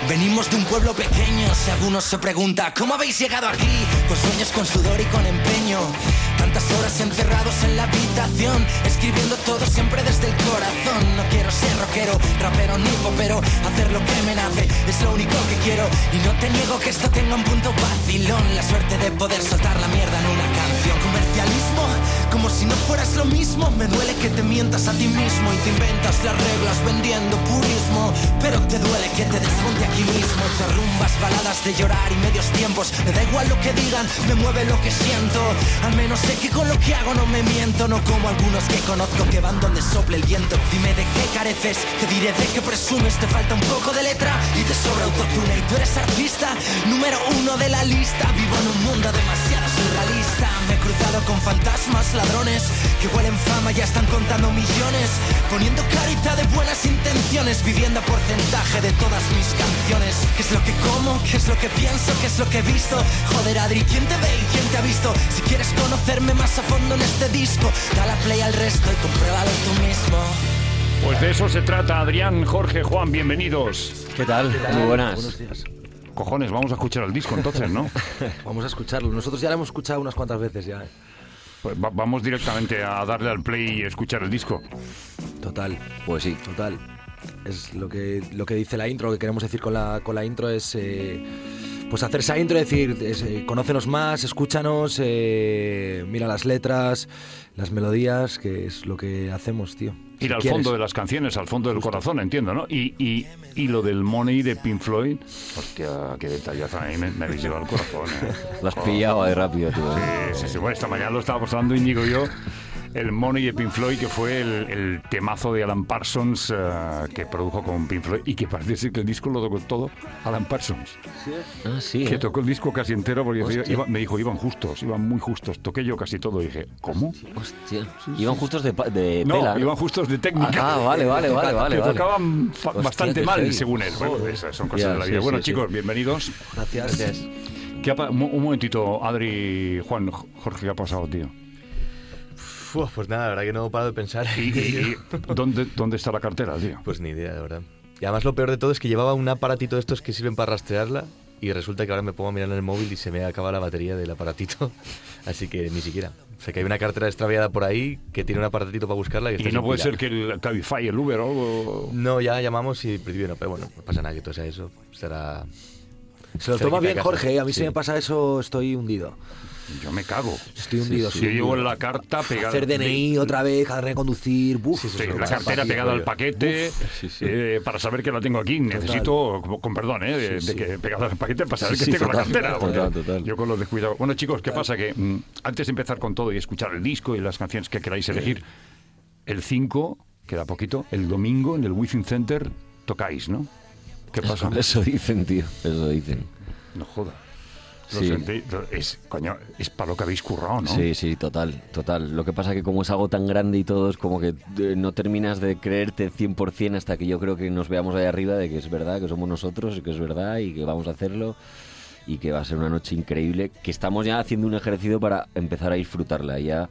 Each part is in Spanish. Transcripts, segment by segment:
Venimos de un pueblo pequeño, si alguno se pregunta ¿cómo habéis llegado aquí? Con sueños, con sudor y con empeño. Tantas horas encerrados en la habitación, escribiendo todo siempre desde el corazón. No quiero ser rockero, rapero ni popero, hacer lo que me nace es lo único que quiero. Y no te niego que esto tenga un punto vacilón, la suerte de poder soltar la mierda en una canción. Comercialismo, como si no fueras lo mismo. Me duele que te mientas a ti mismo y te inventas las reglas vendiendo purismo. Pero te duele que te desmonte aquí mismo. Te rumbas, baladas de llorar y medios tiempos. Me da igual lo que digan, me mueve lo que siento. Al menos sé que con lo que hago no me miento. No como algunos que conozco que van donde sople el viento. Dime de qué careces, te diré de qué presumes. Te falta un poco de letra y te sobra autotune. Y tú eres artista, número 1 de la lista. Vivo en un mundo demasiado surrealista. Me he cruzado con fantasmas, ladrones que huelen fama, ya están contando millones, poniendo carita de buenas intenciones, viviendo a porcentaje de todas mis canciones. ¿Qué es lo que como? ¿Qué es lo que pienso? ¿Qué es lo que he visto? Joder, Adri, ¿quién te ve y quién te ha visto? Si quieres conocerme más a fondo en este disco, dale a play al resto y compruébalo tú mismo. Pues de eso se trata. Adrián, Jorge, Juan, bienvenidos. ¿Qué tal? Muy buenas. Buenos días. Cojones, vamos a escuchar el disco entonces, ¿no? Vamos a escucharlo. Nosotros ya lo hemos escuchado unas cuantas veces ya. Pues vamos directamente a darle al play y escuchar el disco. Total. Pues sí. Total. Es lo que dice la intro, lo que queremos decir con la intro es pues hacer esa intro, decir, conócenos más, escúchanos, mira las letras, las melodías, que es lo que hacemos, tío. Ir al fondo de las canciones, al fondo del corazón, entiendo, ¿no? Y lo del Money de Pink Floyd. Hostia, qué detallazo, a mí me habéis llevado al corazón, Lo has pillado ahí rápido, tío. Sí. Bueno, esta mañana lo estábamos hablando Íñigo y yo. El Money de Pink Floyd, que fue el temazo de Alan Parsons que produjo con Pink Floyd y que parece ser que el disco lo tocó todo Alan Parsons. ¿Sí? Ah, sí. Que tocó el disco casi entero porque me dijo, iban muy justos. Toqué yo casi todo y dije, ¿cómo? Hostia. Iban justos de No, pela, ¿no? iban justos de técnica. Vale. Que tocaban bastante mal, heavy. según él. Bueno, esas son cosas de la vida. Sí, bueno, sí, chicos, sí. bienvenidos. Gracias. Un momentito, Adri, Juan, Jorge, ¿qué ha pasado, tío? Pues nada, la verdad que no he parado de pensar. ¿Y dónde está la cartera, tío? Pues ni idea, la verdad. Y además lo peor de todo es que llevaba un aparatito de estos que sirven para rastrearla y resulta que ahora me pongo a mirar en el móvil y se me acaba la batería del aparatito. Así que ni siquiera. O sea que hay una cartera extraviada por ahí que tiene un aparatito para buscarla y está ¿Y no sin puede pila. ser que el Cabify, el Uber o algo...? No, ya llamamos y en principio no, pero bueno, no pasa nada que todo sea eso. Será... Se lo cerquita toma de bien casa. Jorge, a mí Sí. si me pasa eso estoy hundido. Yo me cago. Estoy hundido. Yo llevo la carta pegada... Hacer DNI otra vez, reconducir, Sí, la cartera pegada al paquete para saber que la tengo aquí. Necesito, con perdón, de que pegada al paquete para saber que tengo la cartera. Total. Yo con los descuidados. Bueno, chicos, ¿qué pasa? Que antes de empezar con todo y escuchar el disco y las canciones que queráis elegir, el 5, queda poquito, el domingo en el Within Center tocáis, ¿no? ¿Qué pasa? Eso dicen, tío. Eso dicen. No jodas. Sí. Es para lo que habéis currado, ¿no? Sí, total. Lo que pasa es que como es algo tan grande y todo, es como que no terminas de creerte 100% hasta que yo creo que nos veamos ahí arriba de que es verdad, que somos nosotros, que es verdad y que vamos a hacerlo y que va a ser una noche increíble, que estamos ya haciendo un ejercicio para empezar a disfrutarla. Ya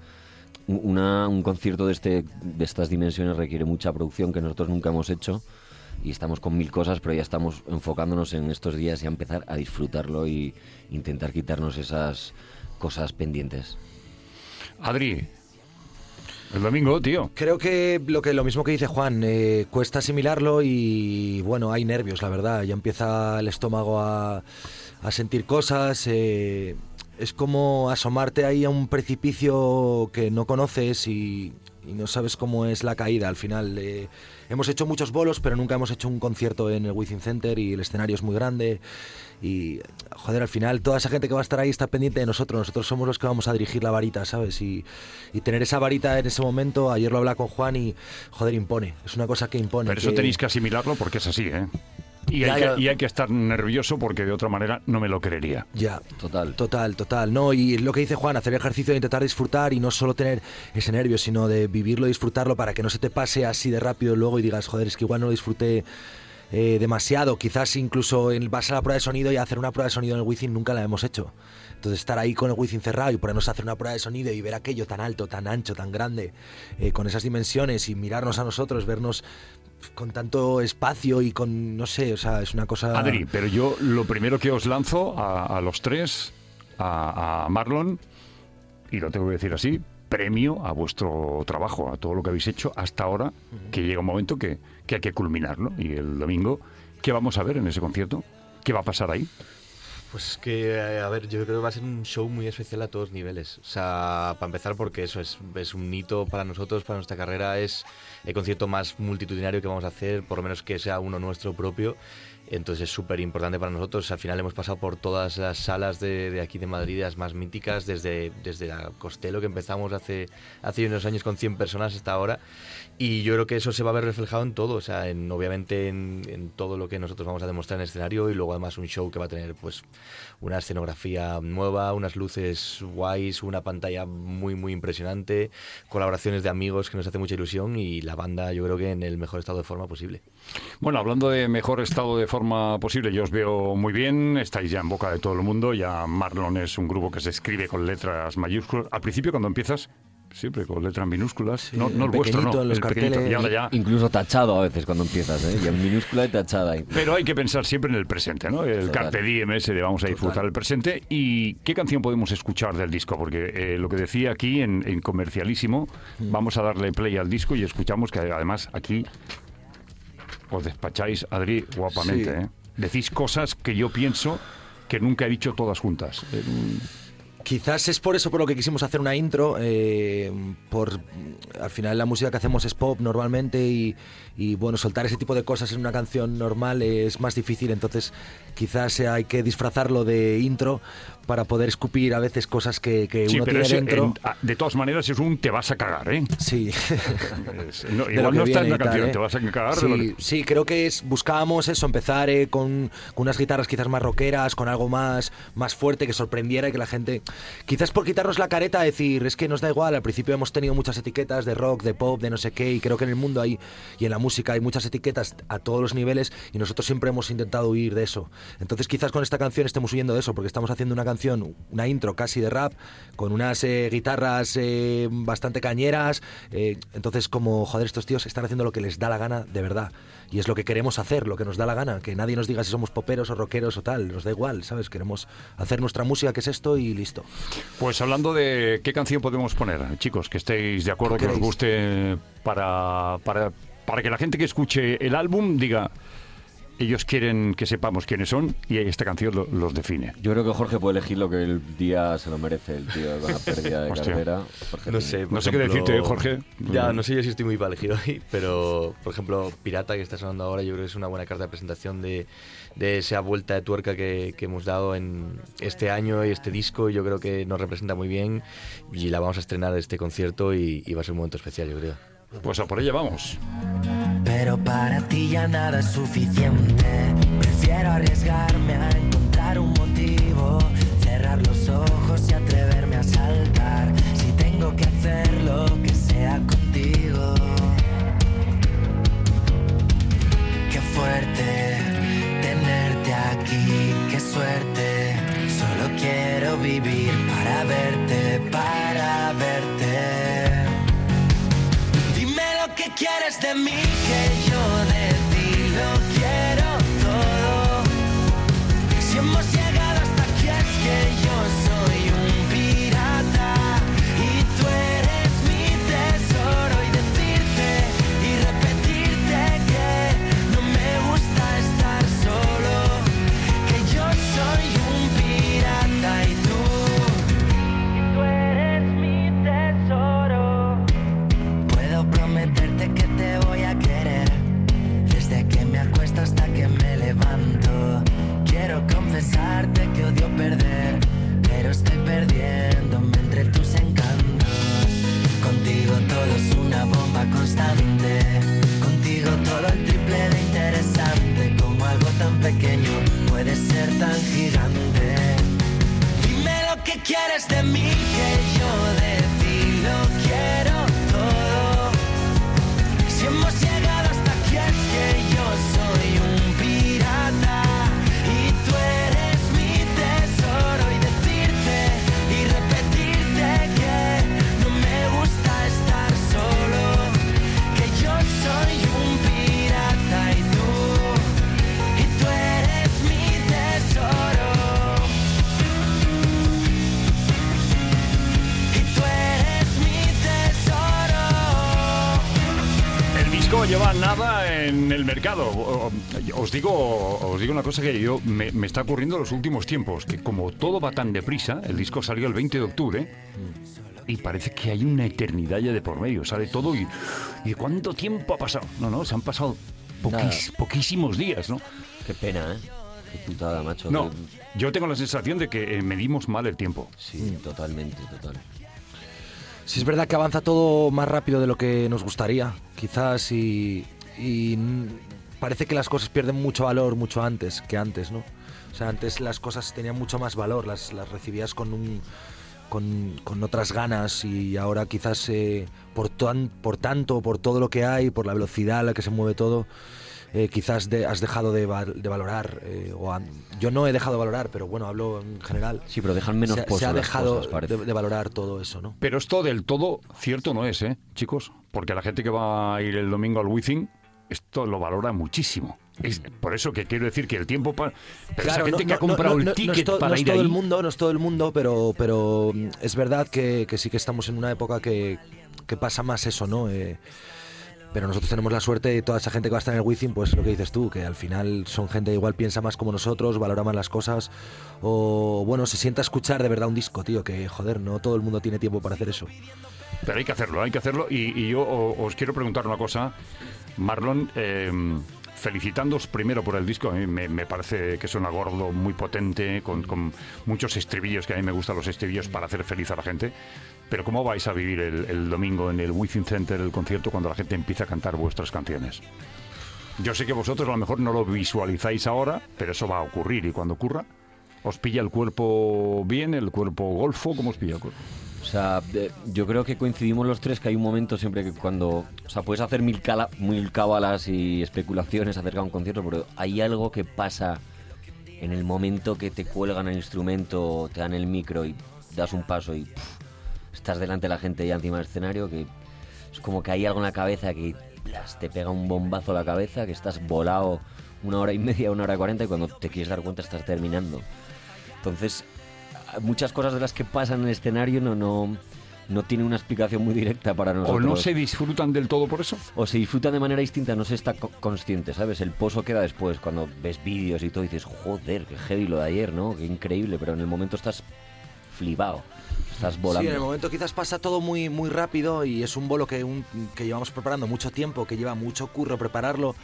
un concierto de estas dimensiones requiere mucha producción que nosotros nunca hemos hecho. Y estamos con 1000 cosas, pero ya estamos enfocándonos en estos días y a empezar a disfrutarlo y intentar quitarnos esas cosas pendientes. Adri, el domingo, tío. Creo que lo mismo que dice Juan, cuesta asimilarlo y bueno, hay nervios, la verdad. Ya empieza el estómago a sentir cosas. Es como asomarte ahí a un precipicio que no conoces y no sabes cómo es la caída. Al final hemos hecho muchos bolos, pero nunca hemos hecho un concierto en el Within Center y el escenario es muy grande. Y, joder, al final toda esa gente que va a estar ahí está pendiente de nosotros. Nosotros somos los que vamos a dirigir la varita, ¿sabes? Y tener esa varita en ese momento, ayer lo hablaba con Juan y, joder, impone. Es una cosa que impone. Pero eso tenéis que asimilarlo porque es así, ¿eh? Y hay que estar nervioso porque de otra manera no me lo creería. Ya, Total. No, y lo que dice Juan, hacer el ejercicio de intentar disfrutar y no solo tener ese nervio, sino de vivirlo, disfrutarlo para que no se te pase así de rápido luego y digas, joder, es que igual no lo disfruté demasiado. Quizás incluso vas a la prueba de sonido y hacer una prueba de sonido en el Within nunca la hemos hecho. Entonces estar ahí con el Within cerrado y ponernos a hacer una prueba de sonido y ver aquello tan alto, tan ancho, tan grande, con esas dimensiones y mirarnos a nosotros, vernos con tanto espacio y con, no sé, o sea, es una cosa... Adri, pero yo lo primero que os lanzo a los tres, a Marlon, y lo tengo que decir así, premio a vuestro trabajo, a todo lo que habéis hecho hasta ahora, que llega un momento que hay que culminarlo. Y el domingo, ¿qué vamos a ver en ese concierto? ¿Qué va a pasar ahí? Pues que, a ver, yo creo que va a ser un show muy especial a todos niveles. O sea, para empezar, porque eso es un hito para nosotros, para nuestra carrera. Es el concierto más multitudinario que vamos a hacer, por lo menos que sea uno nuestro propio. Entonces es súper importante para nosotros. Al final hemos pasado por todas las salas de aquí de Madrid, las más míticas, desde la Costello, que empezamos hace unos años con 100 personas hasta ahora. Y yo creo que eso se va a ver reflejado en todo, o sea, obviamente en todo lo que nosotros vamos a demostrar en el escenario, y luego además un show que va a tener pues una escenografía nueva, unas luces guays, una pantalla muy muy impresionante, colaboraciones de amigos que nos hace mucha ilusión, y la banda yo creo que en el mejor estado de forma posible. Bueno, hablando de mejor estado de forma posible, yo os veo muy bien, estáis ya en boca de todo el mundo, ya Marlon es un grupo que se escribe con letras mayúsculas. Al principio cuando empiezas, siempre con letras minúsculas, Sí, no el vuestro, no, los el pequeñito, carteles. y ahora ya... Incluso tachado a veces cuando empiezas, ¿eh? Y en minúscula y tachada ahí. Pero hay que pensar siempre en el presente, ¿no? El Total. carpe diem ese de vamos a disfrutar el presente. ¿Y qué canción podemos escuchar del disco? Porque lo que decía aquí en Comercialísimo, vamos a darle play al disco y escuchamos que además aquí os despacháis, Adri, guapamente, Sí. ¿eh? Decís cosas que yo pienso que nunca he dicho todas juntas. Quizás es por eso por lo que quisimos hacer una intro, al final la música que hacemos es pop normalmente y bueno, soltar ese tipo de cosas en una canción normal es más difícil, entonces quizás hay que disfrazarlo de intro para poder escupir a veces cosas que Sí, uno pero tiene dentro. de todas maneras es un te vas a cagar, ¿eh? Sí. No, De lo igual que no está en viene la y tal, canción, ¿eh? te vas a cagar. de lo Sí, que- sí, creo que buscábamos eso, empezar con unas guitarras quizás más rockeras, con algo más fuerte, que sorprendiera y que la gente, quizás por quitarnos la careta, decir, es que nos da igual, al principio hemos tenido muchas etiquetas de rock, de pop, de no sé qué, y creo que en el mundo hay, y en la música hay muchas etiquetas a todos los niveles, y nosotros siempre hemos intentado huir de eso. Entonces quizás con esta canción estemos huyendo de eso, porque estamos haciendo una canción, una intro casi de rap, con unas guitarras bastante cañeras, entonces como, joder, estos tíos están haciendo lo que les da la gana de verdad, y es lo que queremos hacer, lo que nos da la gana, que nadie nos diga si somos poperos o rockeros o tal, nos da igual, ¿sabes? Queremos hacer nuestra música, que es esto, y listo. Pues hablando de qué canción podemos poner, chicos, que estéis de acuerdo, que os queréis? guste para que la gente que escuche el álbum diga, ellos quieren que sepamos quiénes son y esta canción los define. Yo creo que Jorge puede elegir lo que el día se lo merece, el tío con la pérdida de Hostia. carrera. Jorge No tiene- sé, por No sé qué ejemplo, decirte, Jorge. Ya, no sé yo si estoy muy para elegir hoy, pero por ejemplo, Pirata, que está sonando ahora, yo creo que es una buena carta de presentación de esa vuelta de tuerca que hemos dado en este año y este disco. Yo creo que nos representa muy bien y la vamos a estrenar este concierto y va a ser un momento especial, yo creo. Pues a por ella vamos. Pero para ti ya nada es suficiente. Prefiero arriesgarme a encontrar un motivo, cerrar los ojos y atreverme a saltar. Si tengo que hacerlo, que sea contigo. Qué fuerte tenerte aquí, qué suerte. Solo quiero vivir para verte, para verte. Dime lo que quieres de mí, que yo de ti lo quiero todo. Si hemos llegado hasta aquí es que yo soy un pirata y tú eres mi tesoro, y decirte y repetirte que no me gusta estar solo, que yo soy un pirata y tú eres mi tesoro. Puedo prometerte que te voy a querer desde que me acuesto hasta que me levanto. Quiero confesarte que odio perder, pero estoy perdiéndome entre tus encantos. Contigo todo es una bomba constante, contigo todo el triple de interesante. Como algo tan pequeño puede ser tan gigante. Dime lo que quieres de mí, que yo de ti lo quiero todo. Si hemos llegado hasta aquí es que yo soy un pirata y tú eres mi tesoro, y decirte y repetirte que no me gusta estar solo, que yo soy un pirata. disco lleva nada en el mercado. Os digo una cosa que yo me está ocurriendo en los últimos tiempos, que como todo va tan deprisa, el disco salió el 20 de octubre y parece que hay una eternidad ya de por medio. Sale todo y ¿cuánto tiempo ha pasado? No, se han pasado poquísimos días, ¿no? Qué pena, ¿eh? Qué putada, macho. No, yo tengo la sensación de que medimos mal el tiempo. Sí, totalmente. Sí, es verdad que avanza todo más rápido de lo que nos gustaría, quizás, y parece que las cosas pierden mucho valor mucho antes que antes, ¿no? O sea, antes las cosas tenían mucho más valor, las recibías con otras ganas, y ahora quizás por todo lo que hay, por la velocidad a la que se mueve todo, quizás has dejado de valorar, yo no he dejado de valorar, pero bueno, hablo en general. Sí, pero dejan menos se ha las dejado cosas, de valorar todo eso, ¿no? Pero esto del todo cierto no es, chicos, porque la gente que va a ir el domingo al Wizzing, esto lo valora muchísimo. Es por eso que quiero decir que el tiempo pero claro, esa gente que ha comprado el ticket para ir ahí... No es todo el mundo, pero es verdad que sí que estamos en una época que pasa más eso, ¿no? Pero nosotros tenemos la suerte de toda esa gente que va a estar en el Wizzing, pues lo que dices tú, que al final son gente que igual piensa más como nosotros, valora más las cosas, o bueno, se sienta a escuchar de verdad un disco, tío, que joder, no todo el mundo tiene tiempo para hacer eso. Pero hay que hacerlo, y yo os quiero preguntar una cosa, Marlon, felicitándoos primero por el disco. A mí me parece que suena gordo, muy potente, con muchos estribillos, que a mí me gustan los estribillos para hacer feliz a la gente. Pero ¿cómo vais a vivir el domingo en el Wizzing Center, el concierto, cuando la gente empieza a cantar vuestras canciones? Yo sé que vosotros a lo mejor no lo visualizáis ahora, pero eso va a ocurrir, y cuando ocurra, ¿os pilla el cuerpo bien, el cuerpo golfo? ¿Cómo os pilla el cuerpo? O sea, yo creo que coincidimos los tres que hay un momento siempre que cuando... O sea, puedes hacer mil cábalas y especulaciones acerca de un concierto, pero hay algo que pasa en el momento que te cuelgan el instrumento, te dan el micro y das un paso y estás delante de la gente ya encima del escenario, que es como que hay algo en la cabeza que te pega un bombazo a la cabeza, que estás volado 1 hora y media, 1 hora y 40, y cuando te quieres dar cuenta estás terminando. Entonces... muchas cosas de las que pasan en el escenario no tiene una explicación muy directa para nosotros. ¿O no se disfrutan del todo por eso? O se disfrutan de manera distinta, no se está consciente, ¿sabes? El pozo queda después, cuando ves vídeos y todo, y dices, joder, qué heavy lo de ayer, ¿no? Qué increíble, pero en el momento estás flipado, estás volando. Sí, en el momento quizás pasa todo muy, muy rápido, y es un bolo que llevamos preparando mucho tiempo, que lleva mucho curro prepararlo.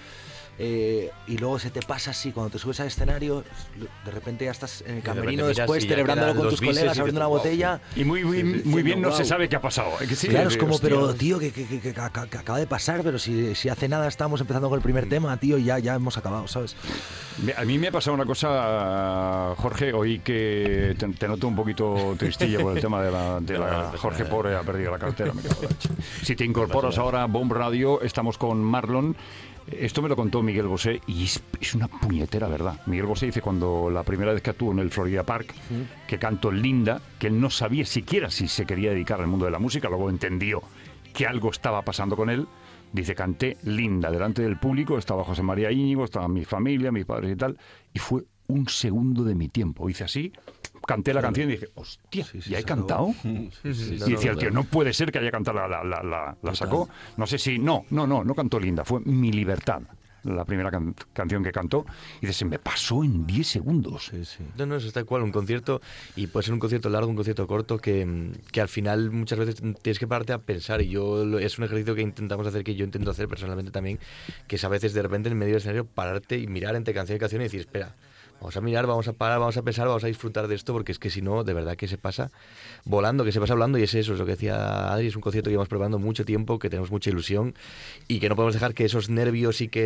Y luego se te pasa así, cuando te subes al escenario, de repente ya estás en el camerino después, celebrándolo con tus colegas, abriendo una botella. Y muy bien no se sabe qué ha pasado. Sí, claro, es como, hostia, pero tío, que acaba de pasar, pero si hace nada estábamos empezando con el primer tema, tío, y ya hemos acabado, ¿sabes? A mí me ha pasado una cosa, Jorge, hoy que te noto un poquito tristillo por el tema de la Jorge Pobre ha perdido la cartera. Me cago en la leche. Si te incorporas ahora a Bomb Radio, estamos con Marlon. Esto me lo contó Miguel Bosé y es una puñetera verdad. Miguel Bosé dice, cuando la primera vez que actuó en el Florida Park, que cantó Linda, que él no sabía siquiera si se quería dedicar al mundo de la música, luego entendió que algo estaba pasando con él. Dice, canté Linda delante del público, estaba José María Íñigo, estaba mi familia, mis padres y tal, y fue un segundo de mi tiempo. Hice así, canté la canción y dije, hostia, ¿ya he cantado? Y decía el tío, no puede ser que haya cantado, la sacó. No sé si, no cantó Linda, fue Mi Libertad, la primera canción que cantó, y dice, se me pasó en 10 segundos. No, eso está igual, un concierto, y puede ser un concierto largo, un concierto corto, que al final muchas veces tienes que pararte a pensar, y es un ejercicio que intentamos hacer, que yo intento hacer personalmente también, que es a veces de repente en medio del escenario pararte y mirar entre canción y canción y decir, espera, vamos a mirar, vamos a parar, vamos a pensar, vamos a disfrutar de esto, porque es que si no, de verdad que se pasa volando, que se pasa hablando, y es eso, es lo que decía Adri, es un concierto que llevamos preparando mucho tiempo, que tenemos mucha ilusión, y que no podemos dejar que esos nervios y que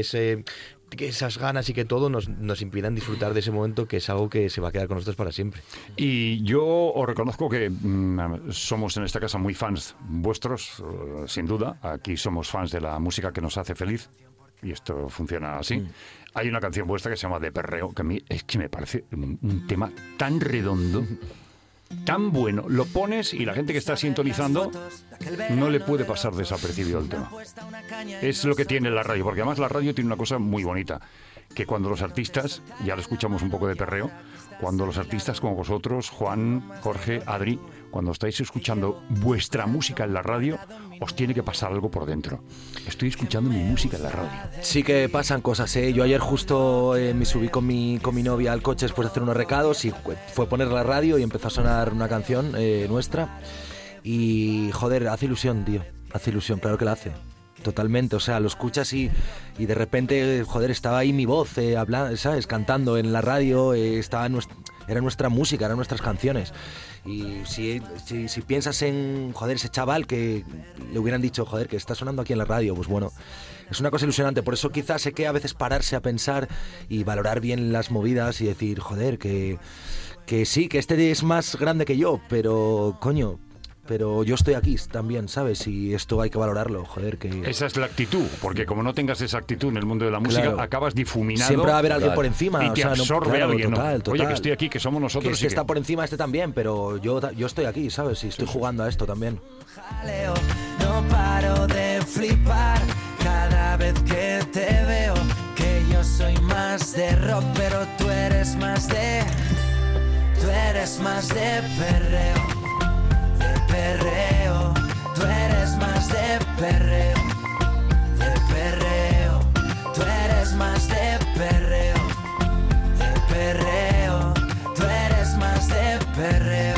esas ganas y que todo nos impidan disfrutar de ese momento, que es algo que se va a quedar con nosotros para siempre. Y yo os reconozco que somos en esta casa muy fans vuestros, sin duda. Aquí somos fans de la música que nos hace feliz, y esto funciona así. Hay una canción vuestra que se llama De Perreo, que a mí es que me parece un tema tan redondo, tan bueno. Lo pones y la gente que está sintonizando no le puede pasar desapercibido el tema. Es lo que tiene la radio, porque además la radio tiene una cosa muy bonita, que cuando los artistas, ya lo escuchamos un poco de perreo, cuando los artistas como vosotros, Juan, Jorge, Adri, cuando estáis escuchando vuestra música en la radio, os tiene que pasar algo por dentro. Estoy escuchando mi música en la radio. Sí que pasan cosas, ¿eh? Yo ayer justo me subí con mi novia al coche después de hacer unos recados y fue poner la radio y empezó a sonar una canción nuestra. Y, joder, hace ilusión, tío. Hace ilusión, claro que la hace. Totalmente, o sea, lo escuchas y de repente, joder, estaba ahí mi voz hablando, ¿sabes? Cantando en la radio, era nuestra música, eran nuestras canciones. Y si piensas en, joder, ese chaval que le hubieran dicho, joder, que está sonando aquí en la radio, pues bueno, es una cosa ilusionante. Por eso quizás hay que a veces pararse a pensar y valorar bien las movidas y decir, joder, que sí, que este es más grande que yo, pero, coño... Pero yo estoy aquí también, ¿sabes? Y esto hay que valorarlo, joder, que... Esa es la actitud, porque como no tengas esa actitud en el mundo de la música, Claro. Acabas difuminado. Siempre va a haber alguien por encima. Y te absorbe claro, alguien, ¿no? total. Oye, que estoy aquí, que somos nosotros. Que este está por encima, este también, pero yo estoy aquí, ¿sabes? Y estoy jugando a esto también. Jaleo, no paro de flipar cada vez que te veo, que yo soy más de rock, pero tú eres más de perreo, tú eres más de perreo, tú eres más de perreo, tú eres más de perreo.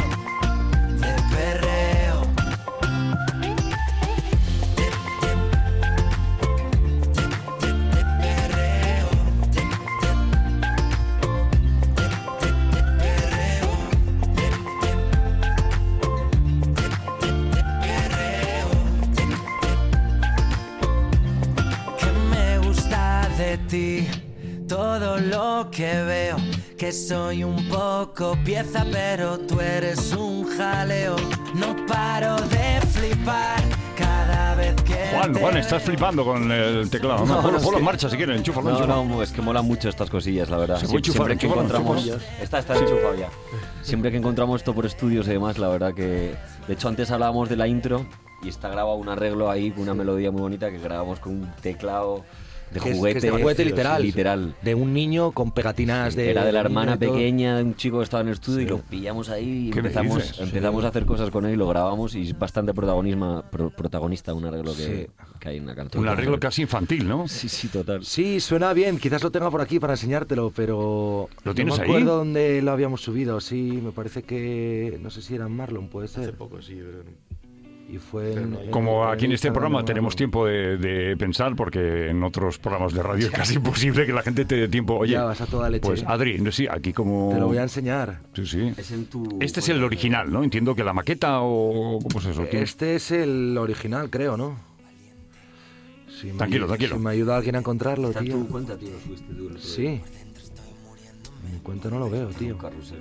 Todo lo que veo, que soy un poco pieza, pero tú eres un jaleo. No paro de flipar cada vez que Juan, estás flipando con el teclado. No, Ponlo es que- en marcha si quieres, enchúfalo. No, es que molan mucho estas cosillas, la verdad. Se puede enchufar, Siempre que enchúfalo, encontramos... Está enchufado ya. Siempre que encontramos esto por estudios y demás, la verdad que... De hecho, antes hablábamos de la intro y está grabado un arreglo ahí, con una melodía muy bonita que grabamos con un teclado de Que es juguete. de juguete literal. Literal. De un niño con pegatinas de... Era de la niño hermana y todo. pequeña de un chico que estaba en el estudio y lo pillamos ahí y ¿Qué me dices? empezamos a hacer cosas con él y lo grabamos y es bastante protagonista un arreglo que hay en la canción. Un arreglo casi infantil, ¿no? Sí, total. Sí, suena bien. Quizás lo tenga por aquí para enseñártelo, pero... ¿Lo tienes no ahí? me acuerdo dónde lo habíamos subido. Sí, me parece que... No sé si era en Marlon, puede Hace ser. poco, sí, pero... Y fue en Como aquí en este Instagram programa de tenemos Marlon. tiempo de pensar, porque en otros programas de radio es casi imposible que la gente te dé tiempo. Oye, Ya vas a toda leche. pues Adri, no sé, aquí como... Te lo voy a enseñar. Sí. Es en tu... Este es el original, ¿no? Entiendo que la maqueta o... ¿Cómo es eso? Este es el original, creo, ¿no? Si me Tranquilo, ayu- tranquilo. Si me ayuda alguien a encontrarlo, Está en tío. tu cuenta, tío, lo subiste tú. el otro día. Sí. En mi cuenta no lo veo, tío. Un carrusel.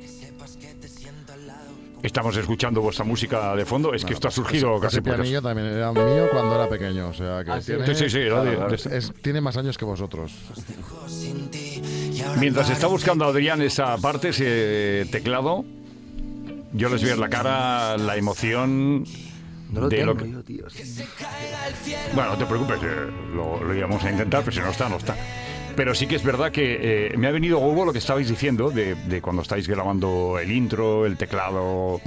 Estamos escuchando vuestra música de fondo. Es que esto ha surgido casi Ese por pianillo también era mío cuando era pequeño, o sea que tiene, Sí, era de- tiene más años que vosotros. Mientras está buscando Adrián esa parte, ese teclado, yo les veo en la cara la emoción No lo de tengo lo que... yo, tío. Sí. Bueno, no te preocupes, lo íbamos a intentar, pero si no está, no está. Pero sí que es verdad que me ha venido a huevo lo que estabais diciendo de cuando estáis grabando el intro, el teclado.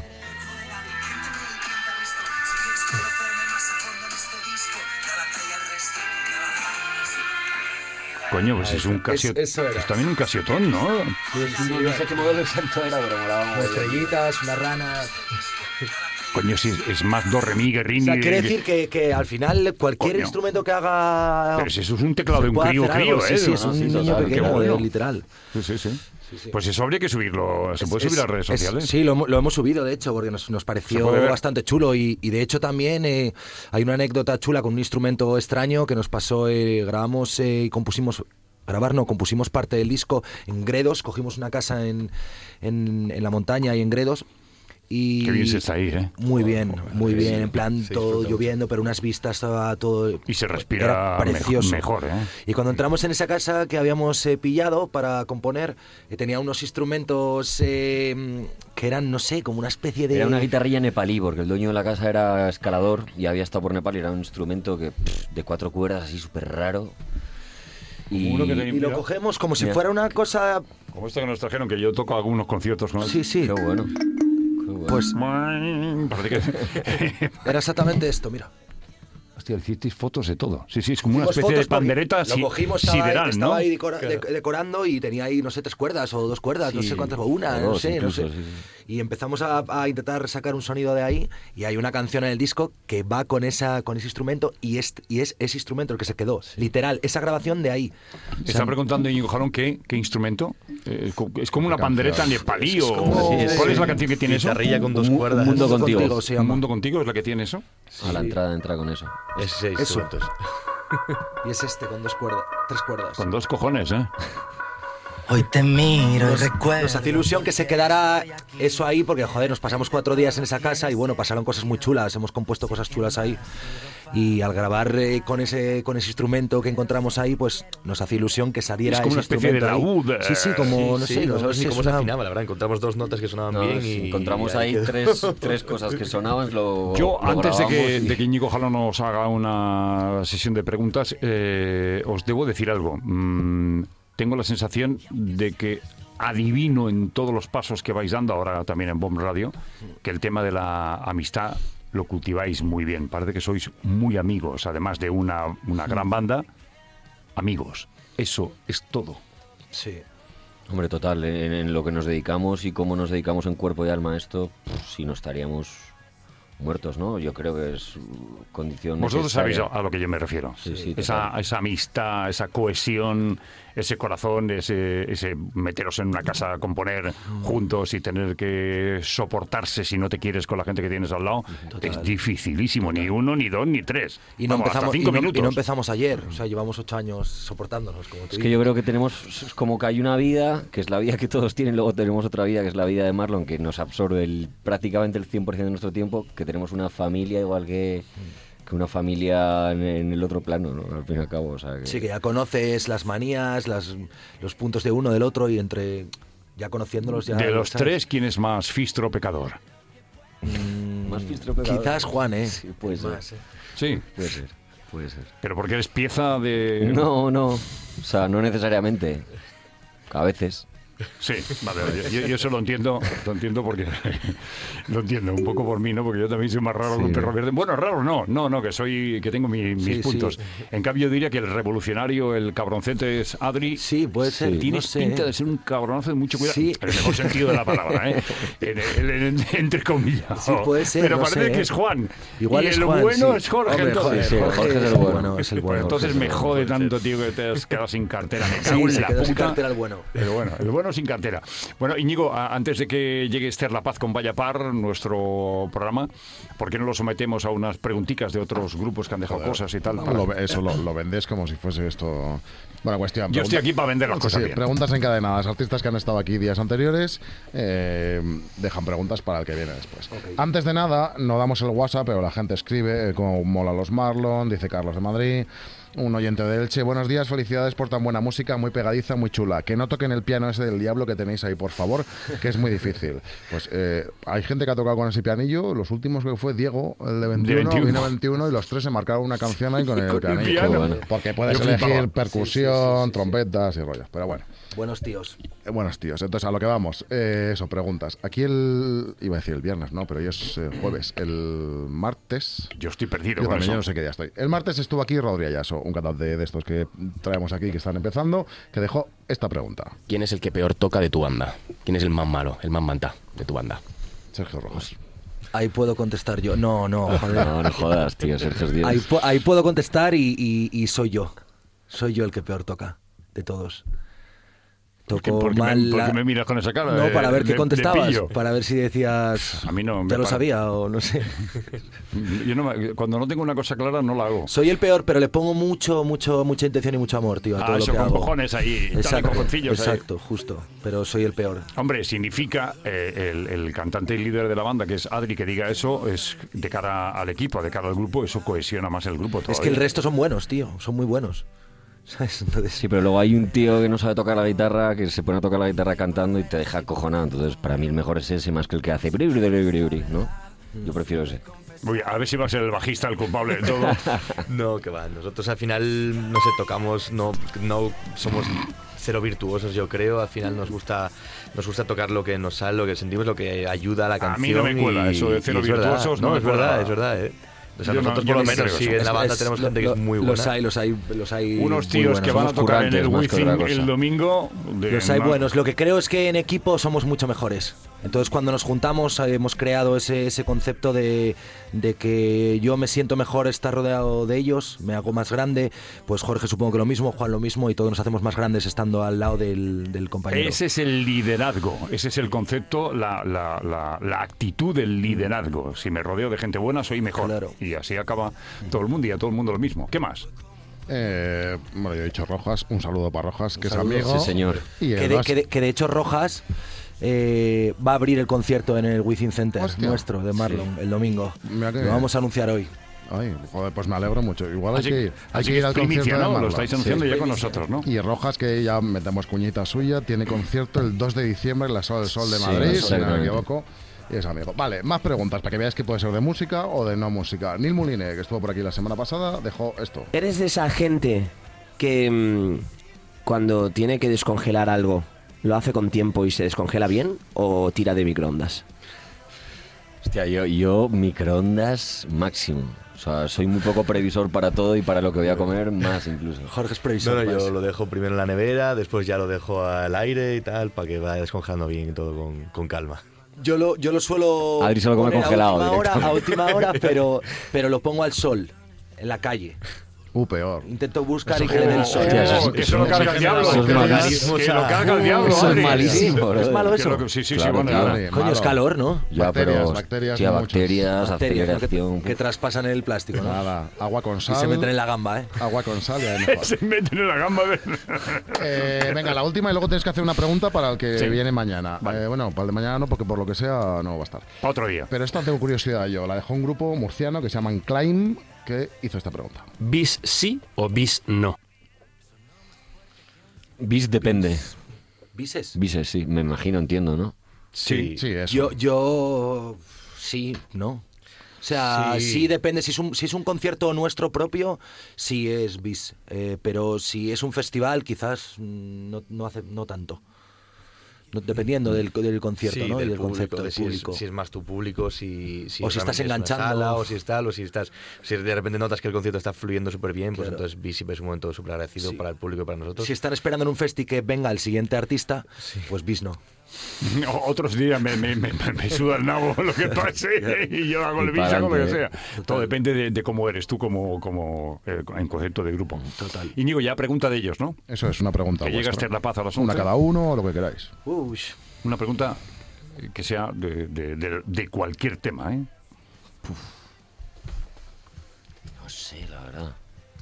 Coño, pues es un casiotón. eso era. Es también un casiotón, ¿no? No sé qué modelo exacto era, pero molaba. Con estrellitas, una rana. Coño, sí, es más do, re, mi, que, ri, O sea, ni, quiere ni- decir que al final cualquier Coño. instrumento que haga... Pero si eso es un teclado de un puede crío, hacer algo. ¿eh? Sí, es ¿no? un Sí, niño total, qué pequeño, bueno. literal. Sí. Pues eso habría que subirlo. ¿Se puede subir a redes sociales? Sí, lo hemos subido, de hecho, porque nos Se pareció puede ver. bastante chulo. Y de hecho también hay una anécdota chula con un instrumento extraño que nos pasó. Grabamos y compusimos... compusimos parte del disco en Gredos. Cogimos una casa en la montaña y en Gredos. Y Qué bien se está ahí, ¿eh? Muy bien, en plan se todo disfruta lloviendo, pero unas vistas, estaba todo... Y se respira era precioso. mejor, ¿eh? Y cuando entramos en esa casa que habíamos pillado para componer, tenía unos instrumentos que eran, no sé, como una especie de... Era una guitarrilla nepalí, porque el dueño de la casa era escalador y había estado por Nepal y era un instrumento que de 4 cuerdas, así súper raro. Y, Uno que tenía- Y lo cogemos como si Mira. fuera una cosa... Como esto que nos trajeron, que yo toco algunos conciertos con él. Sí, sí. Qué bueno. Pues Parece que... era exactamente esto, mira. Hostia, hicisteis fotos de todo. Sí, sí, es como una Hicimos especie de fotos porque pandereta lo cogimos, estaba sideral, ahí, estaba ¿no? ahí decorando y tenía ahí, no sé, 3 cuerdas o 2 cuerdas, no sé cuántas, o una, o no dos sé. incluso, sí. Y empezamos a intentar sacar un sonido de ahí y hay una canción en el disco que va con ese instrumento y es ese instrumento el que se quedó. Literal, esa grabación de ahí. Estaba preguntando Íñigo Jalón qué instrumento. Es como una pandereta nepalí o... como- ¿Cuál es la canción que tiene eso? Guitarrilla con 2 cuerdas. Un mundo contigo. se ¿Un llama. mundo contigo es la que tiene eso? A la entrada entra con eso. Es 6 Eso. instrumentos. Y es este con 2 cuerdas, 3 cuerdas. Con 2 cojones, ¿eh? Hoy te miro y recuerdo. Nos hace ilusión que se quedara eso ahí porque, joder, nos pasamos 4 días en esa casa y bueno, pasaron cosas muy chulas, hemos compuesto cosas chulas ahí. Y al grabar con ese instrumento que encontramos ahí, pues nos hace ilusión que saliera Es como una ese especie de instrumento ahí. laúd. Sí, sí, como, no Sí, sé, no sabes ni sé, cómo se suena- afinaba, la verdad. Encontramos 2 notas que sonaban No, bien sí, y encontramos ahí ahí quedó. tres cosas que sonaban. Lo Antes de grabamos que Íñigo Jalón nos haga una sesión de preguntas, os debo decir algo. Tengo la sensación de que adivino en todos los pasos que vais dando, ahora también en Bomb Radio, que el tema de la amistad lo cultiváis muy bien. Parece que sois muy amigos, además de una gran banda, amigos. Eso es todo. Sí. Hombre, total, en lo que nos dedicamos y cómo nos dedicamos en cuerpo y alma a esto, si no estaríamos muertos, ¿no? Yo creo que es condición Vosotros necesaria. sabéis a lo que yo me refiero. Sí, sí, esa total. amistad, esa cohesión, ese corazón, ese meteros en una casa a componer juntos y tener que soportarse si no te quieres con la gente que tienes al lado, es dificilísimo. Ni 1, ni 2, ni 3. Y no, Vamos, hasta empezamos, 5 minutos. y no empezamos ayer, o sea, llevamos 8 años soportándonos. Como tú Es que yo creo que tenemos, es como que hay una vida, que es la vida que todos tienen, luego tenemos otra vida, que es la vida de Marlon, que nos absorbe prácticamente el 100% de nuestro tiempo, que tenemos una familia igual que una familia en el otro plano, ¿no? Al fin y al cabo, o sea, que... Sí, que ya conoces las manías, los puntos de uno del otro y entre ya conociéndolos ya... De los ¿sabes? 3, ¿quién es más fistro pecador? Más filtro pecador. Quizás Juan, ¿eh? Sí, puede ser. Más, ¿eh? Sí, Puede ser. pero porque eres pieza de... No, o sea, no necesariamente. A veces. Sí, vale, yo eso lo entiendo porque lo entiendo un poco por mí, ¿no? Porque yo también soy más raro que un perro verde. Bueno, raro no, que tengo mis Sí, puntos. sí. En cambio, yo diría que el revolucionario, el cabroncete es Adri. Sí, puede ser. Tienes no sé, pinta de ser un cabronazo de mucho cuidado. Sí. En el mejor sentido de la palabra, ¿eh? entre comillas. Sí, puede ser, Pero no parece sé, que ¿eh? es Juan. Igual y es el Juan, bueno sí. es Jorge. Hombre, entonces. Sí, Jorge es el bueno. Es el Pues bueno. entonces Jorge me es el jode bueno, tanto, tío, que te has quedado sin cartera. Me cago Sí, en se la quedó sin puta. cartera el bueno. Pero bueno, el bueno sin cartera. Bueno, Íñigo, antes de que llegue Esther La Paz con Vaya Par, nuestro programa, ¿por qué no lo sometemos a unas preguntitas de otros grupos que han dejado cosas y tal? Lo vendes como si fuese esto. Bueno, cuestión. Yo estoy aquí para vender las Sí, cosas bien. preguntas encadenadas. Artistas que han estado aquí días anteriores dejan preguntas para el que viene después. Antes de nada, no damos el WhatsApp, pero la gente escribe como mola los Marlon, dice Carlos de Madrid. Un oyente de Elche, buenos días, felicidades por tan buena música, muy pegadiza, muy chula. Que no toquen el piano ese del diablo que tenéis ahí, por favor, que es muy difícil. Pues hay gente que ha tocado con ese pianillo, los últimos que fue Diego, el de 21, vino 21 y los 3 se marcaron una canción ahí con el pianillo. piano. Bueno. Porque puedes Yo elegir flipaba. percusión, trompetas y rollos, pero bueno. Buenos tíos. Buenos tíos, entonces a lo que vamos. Eso, preguntas. Aquí iba a decir el viernes, no, pero hoy es jueves. El martes. Yo estoy perdido Yo con también, eso. yo no sé qué día estoy. El martes estuvo aquí Rodri Ayaso, un cantante de estos que traemos aquí, que están empezando, que dejó esta pregunta. ¿Quién es el que peor toca de tu banda? ¿Quién es el más malo, el más manta de tu banda? Sergio Rojas. Ahí puedo contestar yo. No, joder. No jodas, tío, Sergio es Dios. Ahí puedo contestar y soy yo. Soy yo el que peor toca de todos. Toco ¿Por qué mal. por qué me miras con esa cara? No, para ver qué de contestabas. pillo? Para ver si decías. A mí no me Ya lo para- sabía o no sé. Yo cuando no tengo una cosa clara no la hago. Soy el peor, pero le pongo mucha intención y mucho amor, tío, a todo lo Eso que con hago. cojones ahí, tal, y cojoncillos ahí. Exacto, justo. Pero soy el peor. Hombre, significa el cantante y líder de la banda, que es Adri, que diga eso, es de cara al equipo, de cara al grupo, eso cohesiona más el grupo todavía. Es que el resto son buenos, tío. Son muy buenos. ¿Sabes? Entonces, Sí, pero luego hay un tío que no sabe tocar la guitarra, que se pone a tocar la guitarra cantando y te deja acojonado. Entonces, para mí el mejor es ese más que el que hace bri, bri, bri, bri, bri, ¿no? Yo prefiero ese. Uy, a ver si va a ser el bajista el culpable de todo. No, que va. Nosotros al final, no sé, tocamos, no somos cero virtuosos, yo creo. Al final nos gusta tocar lo que nos sale, lo que sentimos, lo que ayuda a la canción. A mí no me cuela eso de cero virtuosos. No, me es cuela. verdad, ¿eh? O sea, Yo nosotros no por lo creo menos, sí, eso. en la banda tenemos gente que es muy buena. Los hay Unos muy tíos buenos. que van a somos tocar en el currantes más que Wizzing otra cosa. el domingo. Los hay buenos. Lo que creo es que en equipo somos mucho mejores. Entonces cuando nos juntamos hemos creado ese concepto de que yo me siento mejor estar rodeado de ellos, me hago más grande. Pues Jorge supongo que lo mismo, Juan lo mismo, y todos nos hacemos más grandes estando al lado del compañero. Ese es el liderazgo, ese es el concepto, la actitud del liderazgo. Si me rodeo de gente buena, soy mejor. Claro. Y así acaba todo el mundo y a todo el mundo lo mismo. ¿Qué más? Bueno, yo he dicho Rojas, un saludo para Rojas, que saludo. es amigo. Sí, señor. Y Que de hecho Rojas va a abrir el concierto en el Wizzing Center. Hostia. Nuestro, de Marlon, el domingo. Mira que Lo vamos a anunciar hoy. Ay, joder, pues me alegro mucho. Igual hay Así- que ir. Hay así que ir al primicia, concierto de ¿no? Lo Marlon. estáis anunciando ya con nosotros, ¿no? Y Rojas, que ya metemos cuñita suya, tiene concierto el 2 de diciembre en la Sala del Sol de Sí, Madrid, si no me exactamente. equivoco. Y es amigo. Vale, más preguntas para que veáis que puede ser de música o de no música. Neil Muline, que estuvo por aquí la semana pasada, dejó esto. ¿Eres de esa gente que cuando tiene que descongelar algo lo hace con tiempo y se descongela bien o tira de microondas? Hostia, yo microondas máximo. O sea, soy muy poco previsor para todo y para lo que voy a comer más incluso. Jorge es No, previsor. yo más. lo dejo primero en la nevera, después ya lo dejo al aire y tal, para que vaya descongelando bien y todo con calma. Yo lo suelo Adri se lo come poner congelado a última hora, pero lo pongo al sol, en la calle. Peor. Intento buscar y que le dé el sol. Hostia, eso que eso lo carga el diablo. eso es que lo- malísimo. que lo carga el diablo. Eso es Adri. malísimo, ¿Es bro. malo eso? Sí, Claro, bueno, claro. ya. Coño, es calor, ¿no? Ya, Bacterias, pero bacterias hostia, muchas. bacterias, Bacterias, ¿no? aceleración. que traspasan el plástico, ¿no? Nada, agua con Y sal. se meten en la gamba, ¿eh? Agua con sal y ahí mejor. Se meten en la gamba. Venga, la última y luego tienes que hacer una pregunta para el que Sí. viene mañana. Vale. Bueno, para el de mañana no, porque por lo que sea no va a estar. Otro día. Pero esta tengo curiosidad yo. La dejó un grupo murciano que se llaman Climb, que hizo esta pregunta. ¿Bis sí o bis no? Bis depende. ¿Bises? Bises, sí, me imagino, entiendo, ¿no? Sí. Sí, eso. Yo sí, ¿no? O sea, sí depende. Si es un concierto nuestro propio, sí es bis. Pero si es un festival, quizás no tanto. Dependiendo del concierto, ¿no? Y del concepto del si público. es más tu público, si O si realmente estás es una enganchando. sala, o si de repente notas que el concierto está fluyendo súper bien, pues Claro. entonces siempre es un momento súper agradecido Sí. para el público y para nosotros. Si están esperando en un festi que venga el siguiente artista, pues bis no. Otros días me suda el nabo lo que pase y yo hago el Y bis, hago lo que pa'lante, sea. Todo depende de cómo eres tú como en concepto de grupo. Total. Íñigo, ya pregunta de ellos, ¿no? Eso es una pregunta. Que llega vuestra. Esther La Paz a las Una 11. cada uno o lo que queráis. Una pregunta que sea de cualquier tema, ¿eh? No sé, la verdad.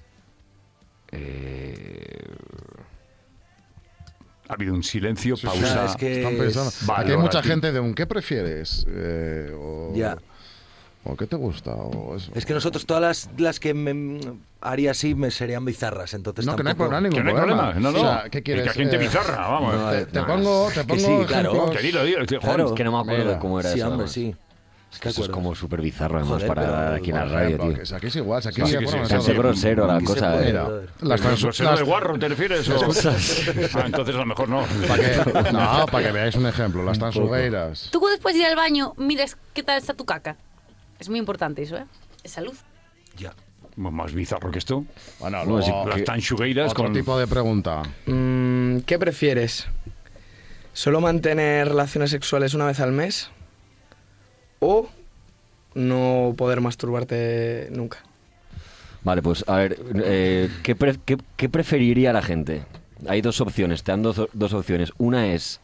Ha habido un silencio, Sí, pausa. es que Están pensando. Vale, Aquí hay ahora mucha sí. gente de un ¿qué prefieres? Ya. ¿O qué te gusta? O eso. Es que nosotros todas las que me haría así me serían bizarras, entonces No, que no hay tampoco... problema, Que ningún no hay problema. problema. No, no. O sea, ¿qué quieres? Que gente bizarra, vamos. no, Te pongo que sí, claro. ejemplos. Que dilo. Claro. Es que no me acuerdo Mira. de cómo era Sí, eso. hombre, además. sí. Es que eso es acuerdo. como súper bizarro, además, Joder, para pero, aquí en la Por radio, ejemplo, tío. que aquí es igual, aquí Sí, se que ponen sí, los Casi dos. grosero la Aquí se cosa, puede, Mira, brother. las ¿Grosero de guarro te refieres? Entonces a lo mejor no. para que veáis un ejemplo, las tansugueiras. Tú después de ir al baño, miras qué tal está tu caca. Es muy importante eso, ¿eh? Es salud. Ya. Más bizarro que esto. Bueno, No, sí, luego, Las tanchugueiras otro con... tipo de pregunta. ¿Qué prefieres? ¿Solo mantener relaciones sexuales una vez al mes? ¿O no poder masturbarte nunca? Vale, pues a ver, ¿qué preferiría la gente? Hay dos opciones, te dan dos opciones. Una es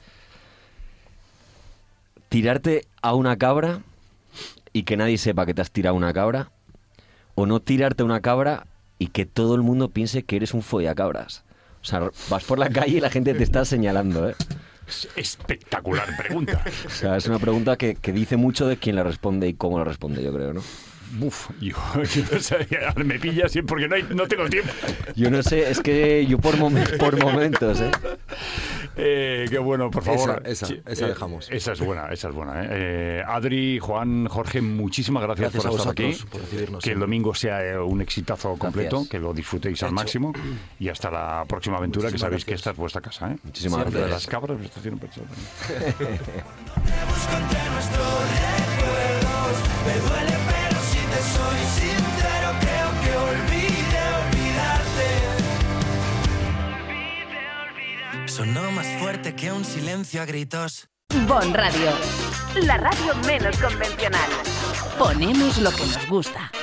tirarte a una cabra y que nadie sepa que te has tirado a una cabra, o no tirarte a una cabra y que todo el mundo piense que eres un follacabras. O sea, vas por la calle y la gente te está señalando, ¿eh? Espectacular pregunta. O sea, es una pregunta que dice mucho de quién la responde y cómo la responde, yo creo, ¿no? Uf, yo no sé, me pillas porque no tengo tiempo. Yo no sé, es que yo por momentos, ¿eh? Qué bueno, por favor. Esa dejamos. Esa es buena. Adri, Juan, Jorge, muchísimas gracias por estar aquí. Por recibirnos. Que el domingo sea un exitazo completo, Gracias. que lo disfrutéis al máximo. Y hasta la próxima aventura, que sabéis que esta es vuestra casa. Muchísimas Siempre. gracias. Las cabras me estacionan pensando. Busco entre nuestros recuerdos. Me duele, pero si te soy sincero, creo que olvidarte. Sonó más fuerte que un silencio a gritos. Bon Radio, la radio menos convencional. Ponemos lo que nos gusta.